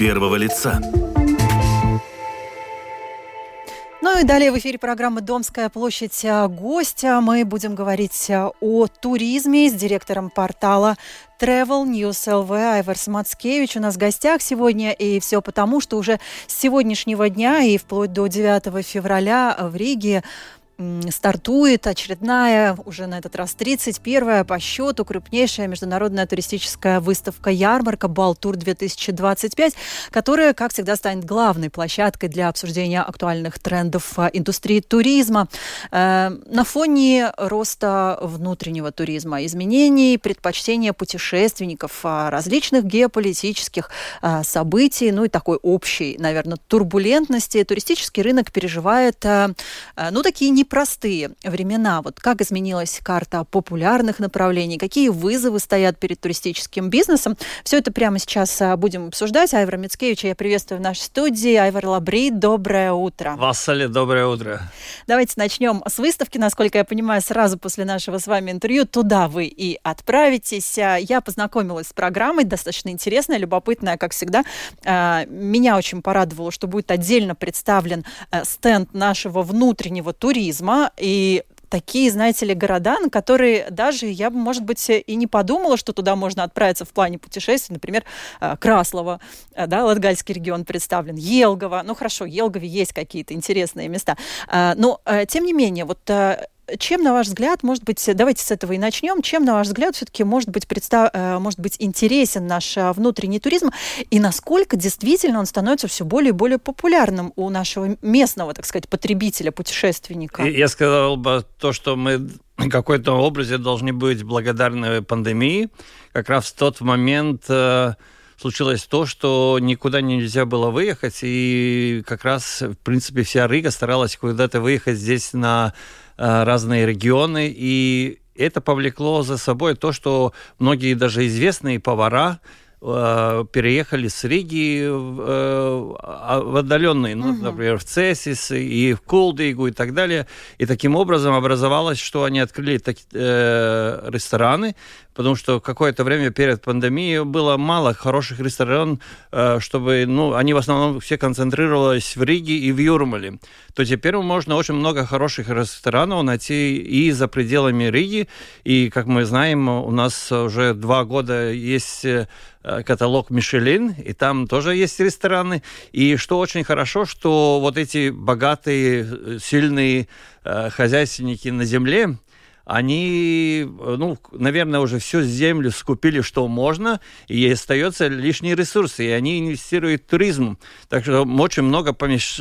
первого лица. Ну и далее в эфире программы «Домская площадь. Гость». Мы будем говорить о туризме с директором портала Travel News LV Айварс Мацкевич у нас в гостях сегодня. И все потому, что уже с сегодняшнего дня и вплоть до 9 февраля в Риге стартует очередная, уже на этот раз 31-я по счету, крупнейшая международная туристическая выставка-ярмарка «Балтур-2025», которая, как всегда, станет главной площадкой для обсуждения актуальных трендов индустрии туризма. На фоне роста внутреннего туризма, изменений, предпочтения путешественников, различных геополитических событий, ну и такой общей, наверное, турбулентности, туристический рынок переживает, такие непростые времена. Вот как изменилась карта популярных направлений, какие вызовы стоят перед туристическим бизнесом. Все это прямо сейчас будем обсуждать. Айвара Мицкевича я приветствую в нашей студии. Айвар Лабрид, доброе утро. Вассали, доброе утро. Давайте начнем с выставки. Насколько я понимаю, сразу после нашего с вами интервью туда вы и отправитесь. Я познакомилась с программой, достаточно интересная, любопытная, как всегда. Меня очень порадовало, что будет отдельно представлен стенд нашего внутреннего туризма. И такие, знаете ли, города, на которые даже я бы, может быть, и не подумала, что туда можно отправиться в плане путешествий. Например, Краслово, да, Латгальский регион представлен, Елгово. Ну, хорошо, в Елгове есть какие-то интересные места. Но, тем не менее, вот чем, на ваш взгляд, может быть, давайте с этого и начнем, чем, на ваш взгляд, все-таки может быть интересен наш внутренний туризм, и насколько действительно он становится все более и более популярным у нашего местного, так сказать, потребителя, путешественника? Я сказал бы то, что мы в какой-то образе должны быть благодарны пандемии. Как раз в тот момент случилось то, что никуда нельзя было выехать, и как раз, в принципе, вся Рига старалась куда-то выехать здесь на разные регионы, и это повлекло за собой то, что многие даже известные повара переехали с Риги в отдаленные, например, в Цесис и в Кулдигу и так далее. И таким образом образовалось, что они открыли рестораны, потому что какое-то время перед пандемией было мало хороших ресторанов, чтобы, они в основном все концентрировались в Риге и в Юрмале. То теперь можно очень много хороших ресторанов найти и за пределами Риги. И, как мы знаем, у нас уже 2 года есть каталог Мишелин, и там тоже есть рестораны. И что очень хорошо, что вот эти богатые, сильные хозяйственники на земле, они, наверное, уже всю землю скупили, что можно, и остаются лишние ресурсы, и они инвестируют в туризм. Так что очень много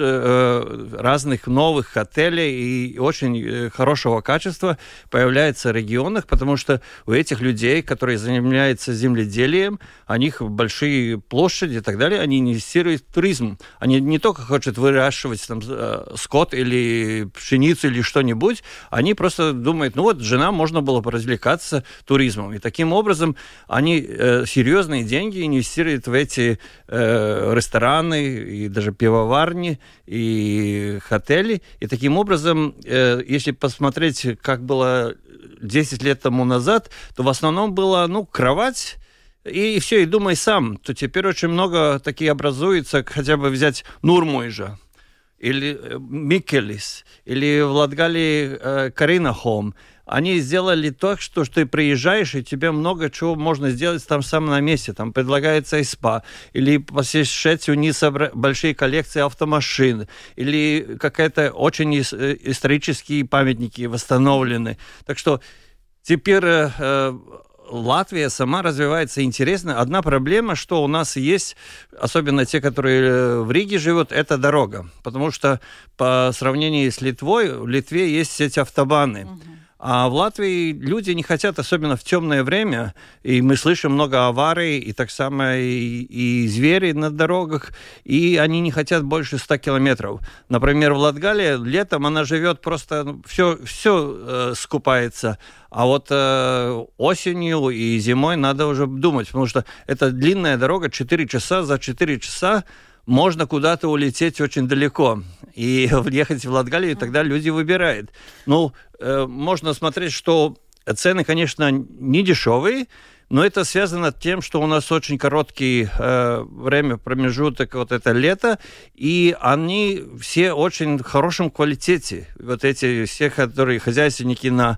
разных новых отелей и очень хорошего качества появляется в регионах, потому что у этих людей, которые занимаются земледелием, у них большие площади и так далее, они инвестируют в туризм. Они не только хотят выращивать там скот или пшеницу или что-нибудь, они просто думают, жена можно было поразвлекаться туризмом. И таким образом они серьезные деньги инвестируют в эти рестораны и даже пивоварни и отели. И таким образом, если посмотреть, как было 10 лет тому назад, то в основном была, кровать, и все, и думай сам. То теперь очень много таких образуется, хотя бы взять Нурмуйжа, или Микелис, или в Латгалии Каринахом. Они сделали так, что ты приезжаешь, и тебе много чего можно сделать там сам на месте. Там предлагается и спа, или посещать у них большие коллекции автомашин, или какие-то очень исторические памятники восстановлены. Так что теперь Латвия сама развивается интересно. Одна проблема, что у нас есть, особенно те, которые в Риге живут, это дорога. Потому что по сравнению с Литвой, в Литве есть сеть автобаны. А в Латвии люди не хотят, особенно в темное время, и мы слышим много аварий, и так само и звери на дорогах, и они не хотят больше 100 километров. Например, в Латгалии летом она живет просто, все скупается, а вот осенью и зимой надо уже думать, потому что это длинная дорога, 4 часа, за 4 часа можно куда-то улететь очень далеко и ехать в Латгалию, и тогда люди выбирают. Можно смотреть, что цены, конечно, не дешевые, Но это связано с тем, что у нас очень короткий время, промежуток, вот это лето, и они все очень в хорошем квалитете. Вот эти все, которые хозяйственники на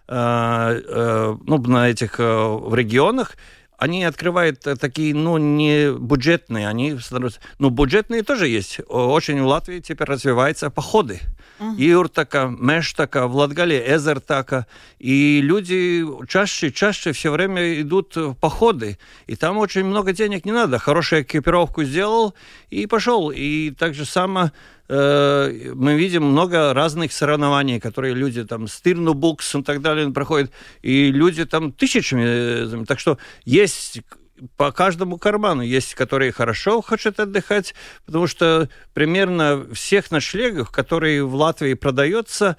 этих в регионах, они открывают такие, не бюджетные, они становятся... бюджетные тоже есть. Очень в Латвии теперь развиваются походы. Юртака, Мештака, в Латгалии Эзертака. И люди чаще все время идут в походы. И там очень много денег не надо. Хорошую экипировку сделал и пошел. И так же само мы видим много разных соревнований, которые люди там Стирнубукс и так далее проходят, и люди там тысячами. Так что есть по каждому карману. Есть, которые хорошо хотят отдыхать, потому что примерно всех ночлегов, которые в Латвии продается,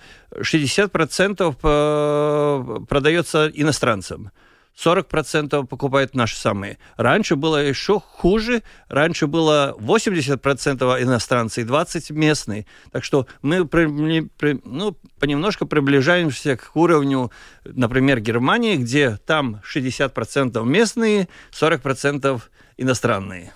60% продается иностранцам. 40% покупают наши самые. Раньше было еще хуже. Раньше было 80% иностранцы и 20% местные. Так что мы понемножку приближаемся к уровню, например, Германии, где там 60% местные, 40% иностранные.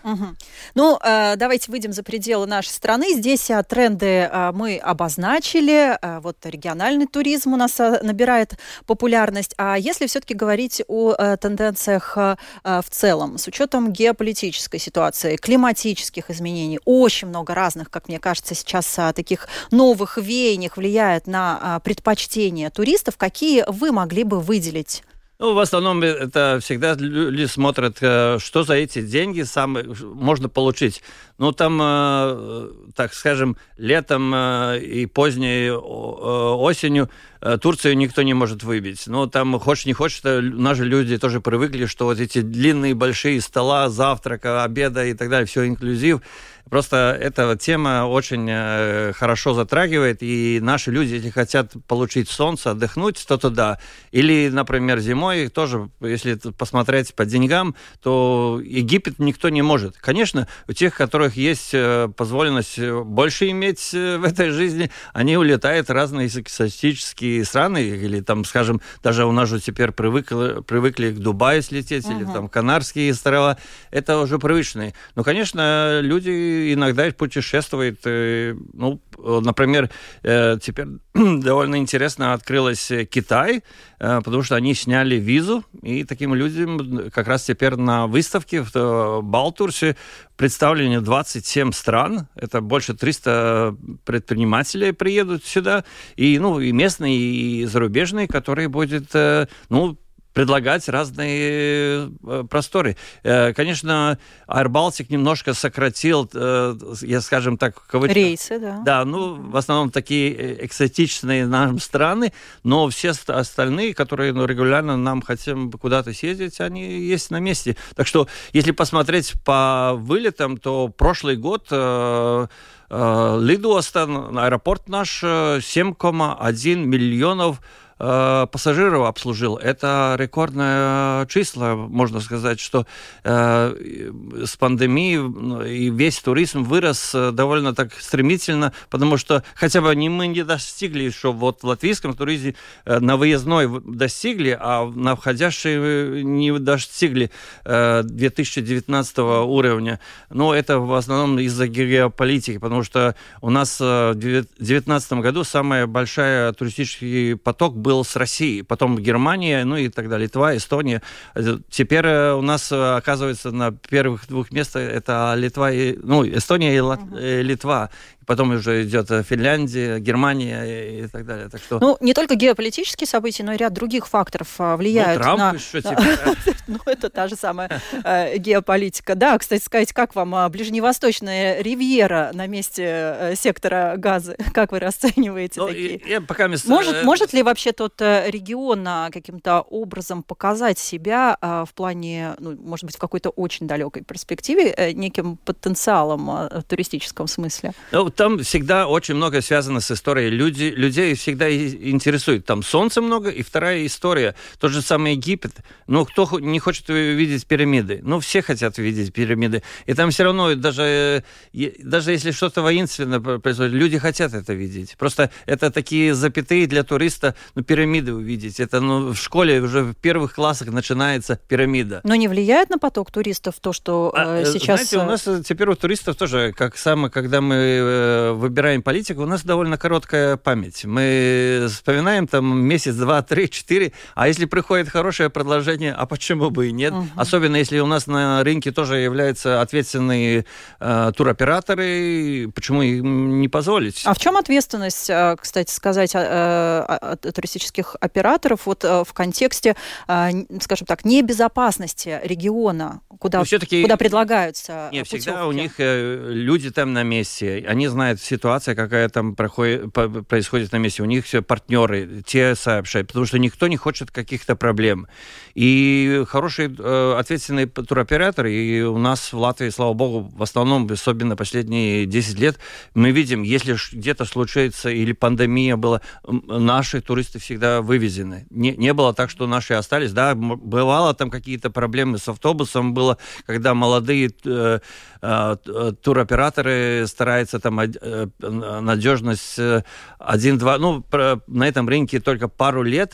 Давайте выйдем за пределы нашей страны. Здесь тренды мы обозначили. Вот региональный туризм у нас набирает популярность. А если все-таки говорить о тенденциях в целом, с учетом геополитической ситуации, климатических изменений, очень много разных, как мне кажется, сейчас таких новых веяний влияет на предпочтения туристов. Какие вы могли бы выделить? В основном это всегда люди смотрят, что за эти деньги можно получить. Там, так скажем, летом и поздней осенью Турцию никто не может выбить. Там, хочешь не хочешь, наши люди тоже привыкли, что вот эти длинные большие стола, завтрака, обеда и так далее, все инклюзив. Просто эта тема очень хорошо затрагивает, и наши люди, если хотят получить солнце, отдохнуть, то туда. Или, например, зимой тоже, если посмотреть по деньгам, то Египет никто не может. Конечно, у тех, у которых есть позволенность больше иметь в этой жизни, они улетают в разные экзотические страны, или там, скажем, даже у нас же теперь привыкли к Дубаю слететь, или там Канарские острова. Это уже привычные. Но, конечно, люди иногда путешествуют. Например, теперь довольно интересно открылась Китай, потому что они сняли визу, и таким людям как раз теперь на выставке в Балтурсе представлены 27 стран. Это больше 300 предпринимателей приедут сюда, и местные, и зарубежные, которые будут, предлагать разные просторы. Конечно, Air Baltic немножко сократил, скажем так, рейсы, да. Да, в основном такие экзотичные нам страны, но все остальные, которые регулярно нам хотим куда-то съездить, они есть на месте. Так что, если посмотреть по вылетам, то прошлый год Лидоста, аэропорт наш, 7,1 миллионов пассажиров обслужил. Это рекордное число, можно сказать, что с пандемией и весь туризм вырос довольно так стремительно, потому что хотя бы мы не достигли еще в латвийском туризме, на выездной достигли, а на входящий не достигли 2019 уровня. Но это в основном из-за геополитики, потому что у нас в 2019 году самый большой туристический поток был с Россией, потом Германия, и так далее, Литва, Эстония. Теперь у нас, оказывается, на первых двух местах это Эстония и Литва. Потом уже идет Финляндия, Германия и так далее. Так что... не только геополитические события, но и ряд других факторов влияют Трамп еще теперь. Это та же самая геополитика. Да, кстати сказать, как вам ближневосточная ривьера на месте сектора Газы? Как вы расцениваете такие? Может ли вообще тот регион каким-то образом показать себя в плане, может быть, в какой-то очень далекой перспективе неким потенциалом в туристическом смысле? там всегда очень много связано с историей. Людей всегда интересует. Там солнца много, и вторая история. Тот же самый Египет. Ну, кто не хочет видеть пирамиды? Ну, все хотят видеть пирамиды. И там все равно, даже если что-то воинственное происходит, люди хотят это видеть. Просто это такие запятые для туриста, пирамиды увидеть. Это в школе уже в первых классах начинается пирамида. Но не влияет на поток туристов то, что сейчас... Знаете, у нас теперь у туристов тоже, когда мы выбираем политику, у нас довольно короткая память. Мы вспоминаем там месяц, 2, 3, 4, а если приходит хорошее предложение, а почему бы и нет? Особенно если у нас на рынке тоже являются ответственные туроператоры, почему им не позволить? А в чем ответственность, кстати сказать, туристических операторов вот в контексте, скажем так, небезопасности региона, куда предлагаются путевки? Всегда у них люди там на месте, они знают ситуацию, какая там происходит на месте. У них все партнеры, те сообщают, потому что никто не хочет каких-то проблем. И хорошие ответственные туроператоры, и у нас в Латвии, слава богу, в основном, особенно последние 10 лет, мы видим, если где-то случается или пандемия была, наши туристы всега вывезены. Не было так, что наши остались. Да, бывало там какие-то проблемы с автобусом, было, когда молодые туроператоры стараются там надежность 1-2, на этом рынке только пару лет,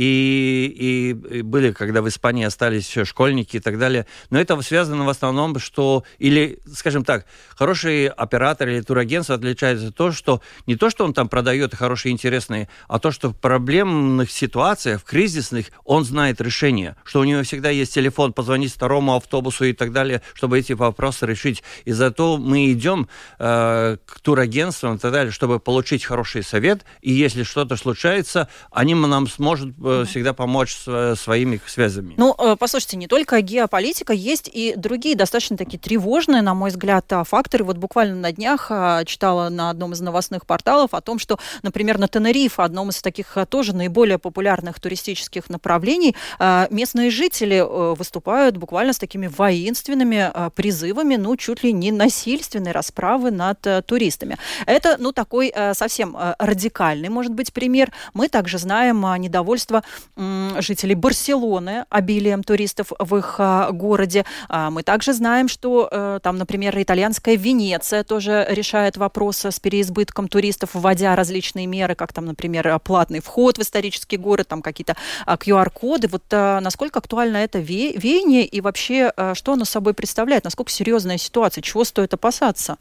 и были, когда в Испании остались школьники и так далее. Но это связано в основном, или, скажем так, хороший оператор или турагентство отличается не то, что он там продает хорошие, интересные, а то, что в проблемных ситуациях, в кризисных, он знает решение, что у него всегда есть телефон, позвонить второму автобусу и так далее, чтобы эти вопросы решить. И зато мы идем к турагентствам и так далее, чтобы получить хороший совет, и если что-то случается, они нам смогут всегда помочь своими связями. Послушайте, не только геополитика, есть и другие достаточно такие тревожные, на мой взгляд, факторы. Вот буквально на днях читала на одном из новостных порталов о том, что, например, на Тенерифе, одном из таких тоже наиболее популярных туристических направлений, местные жители выступают буквально с такими воинственными призывами, чуть ли не насильственной расправы над туристами. Это, такой совсем радикальный, может быть, пример. Мы также знаем недовольство жителей Барселоны обилием туристов в их городе. Мы также знаем, что там, например, итальянская Венеция тоже решает вопрос с переизбытком туристов, вводя различные меры, как там, например, платный вход в исторический город, там какие-то QR-коды. Вот насколько актуально это веяние и вообще, что оно собой представляет, насколько серьезная ситуация, чего стоит опасаться?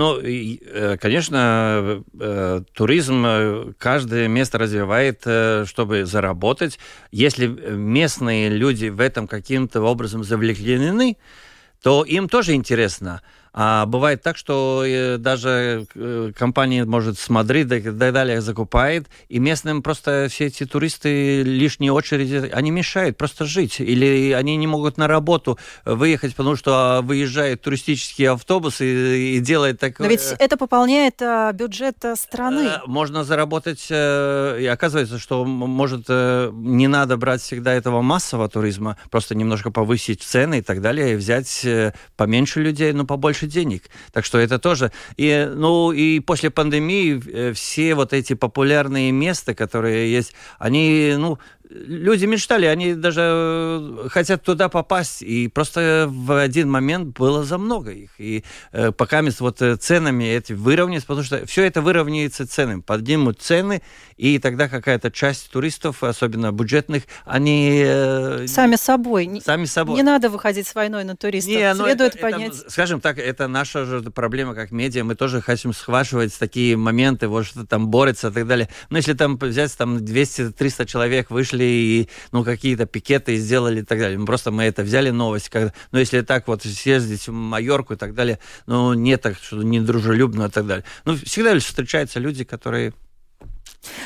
Конечно, туризм каждое место развивает, чтобы заработать. Если местные люди в этом каким-то образом завлеклены, то им тоже интересно. А бывает так, что даже компания, может, с Мадрида и так далее закупает, и местным просто все эти туристы, лишние очереди, они мешают просто жить. Или они не могут на работу выехать, потому что выезжает туристический автобус и делает такое... Но ведь это пополняет бюджет страны. Можно заработать, и оказывается, что, может, не надо брать всегда этого массового туризма, просто немножко повысить цены и так далее, и взять поменьше людей, но побольше денег. Так что это тоже. И после пандемии все вот эти популярные места, которые есть, они, люди мечтали, они даже хотят туда попасть, и просто в один момент было за много их. И пока ценами эти выровняются, потому что все это выровняется ценами, поднимут цены, и тогда какая-то часть туристов, особенно бюджетных, они... Сами собой. Не надо выходить с войной на туристов. Следует поднять... Скажем так, это наша же проблема как медиа. Мы тоже хотим схватывать такие моменты, что там борется и так далее. Но если там взять 200-300 человек вышли и какие-то пикеты сделали и так далее. Мы это взяли новость. Но если так съездить в Майорку и так далее, не так, что недружелюбно и так далее. Всегда встречаются люди, которые...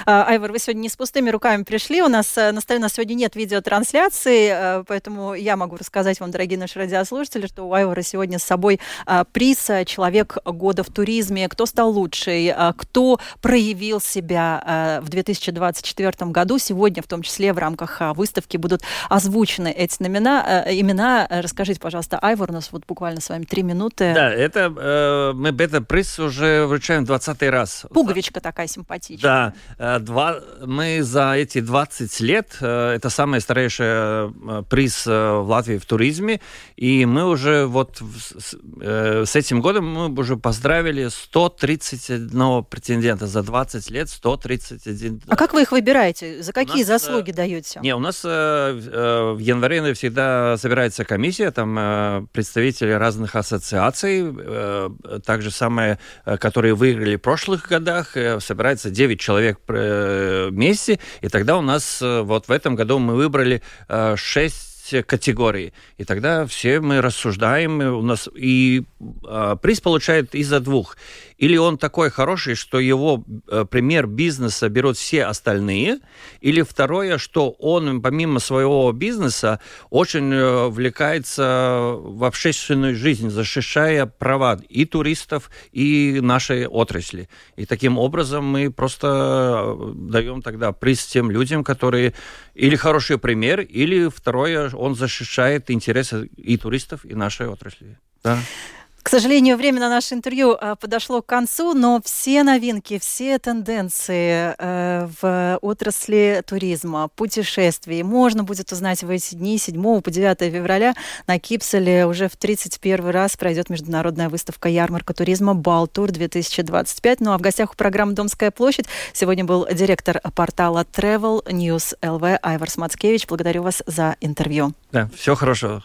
Айвар, вы сегодня не с пустыми руками пришли. У нас на столе сегодня нет видеотрансляции, поэтому я могу рассказать вам, дорогие наши радиослушатели, что у Айвара сегодня с собой приз «Человек года в туризме». Кто стал лучший, кто проявил себя в 2024 году. Сегодня, в том числе, в рамках выставки будут озвучены эти имена. Расскажите, пожалуйста, Айвар, у нас вот буквально с вами 3 минуты. Да, мы этот приз уже вручаем 20-й раз. Пуговичка такая симпатичная. Да, мы за эти 20 лет, это самый старейший приз в Латвии в туризме, и мы уже вот с этим годом мы уже поздравили 131 претендента. За 20 лет 131. А как вы их выбираете? За какие заслуги даете? У нас в январе всегда собирается комиссия, там представители разных ассоциаций, также самое, которые выиграли в прошлых годах, собирается 9 человек вместе, и тогда у нас вот в этом году мы выбрали 6 категорий. И тогда все мы рассуждаем, у нас и приз получает из-за двух. Или он такой хороший, что его пример бизнеса берут все остальные, или второе, что он помимо своего бизнеса очень увлекается в общественную жизнь, защищая права и туристов, и нашей отрасли. И таким образом мы просто даем тогда приз тем людям, которые или хороший пример, или второе, он защищает интересы и туристов, и нашей отрасли. Да. К сожалению, время на наше интервью подошло к концу, но все новинки, все тенденции в отрасли туризма, путешествий можно будет узнать в эти дни 7 по 9 февраля. На Кипселе уже в 31 раз пройдет международная выставка «Ярмарка туризма Балтур-2025». Ну а в гостях у программы «Домская площадь» сегодня был директор портала Travel News LV Айварс Мацкевич. Благодарю вас за интервью. Да, всего хорошего.